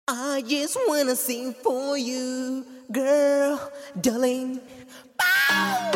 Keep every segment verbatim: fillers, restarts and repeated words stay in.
I just wanna sing for you, girl, darling. Bow!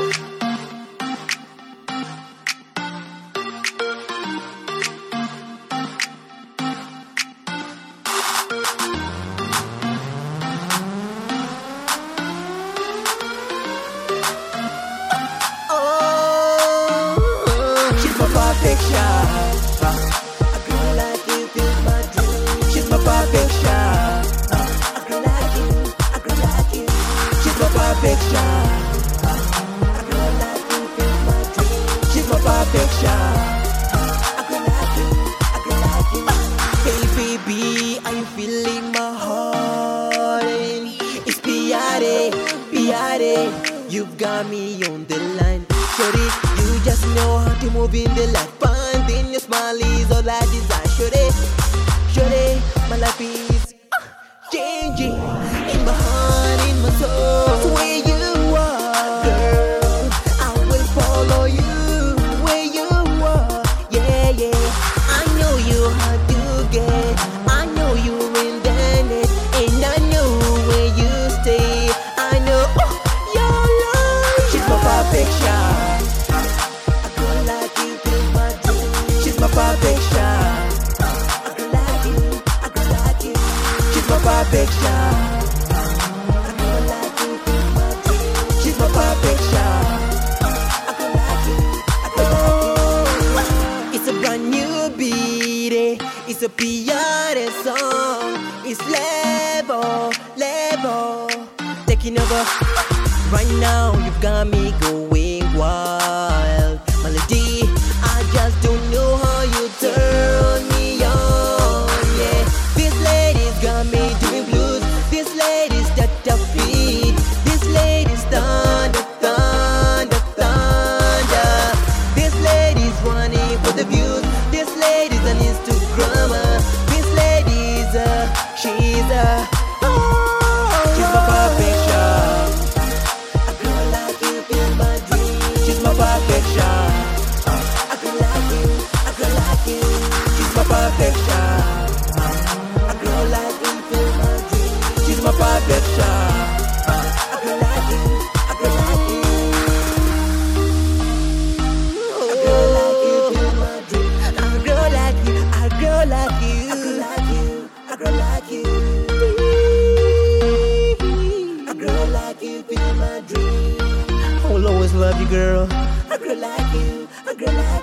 Oh, she's my perfection. A girl like you is my dream. She's my perfection. A girl like you, a girl like you. She's my perfection. A girl like you is my dream. She's my perfection. A girl like you, a girl like you. Hey baby, are you feeling my heart? It's Piare, Piare. You've got me on the line. Shorty, you just know how to move in the life. Finding your smile is all I desire. Shorty, shorty, my life is uh, changing. In my heart, in my soul. Where you are, girl, I will follow you. Where you are, yeah, yeah. I know you hard to get. I know you're in the net, and I know where you stay. I know oh, your life. She's my perfection. A girl like you is my dream. She's my perfection. A girl like you, a girl like you. She's my perfection. A girl like you is my dream. She's my perfection. A girl like you, a girl like you. It's a brand new beat. eh. It's a Piare song. It's level, level, taking over. Right now, you've got me going wild. Melody, I just don't know how you turn me on. Yeah, this lady's got me doing blues. This lady's that the beat. This lady's thunder, thunder, thunder. This lady's running for the views. This lady's an Instagrammer. This lady's a, she's a, oh, she's my perfection. A girl like you is my dream. She's my perfection. A girl like you, a girl like you. She's my perfection. A girl like you is my dream. She's my perfection. A girl like you, a girl like you. A girl like you is my dream. A girl like you, a girl like you. A girl like you, a girl like you. A girl like you is my dream. I will always love you, girl. A girl like you, a girl like you.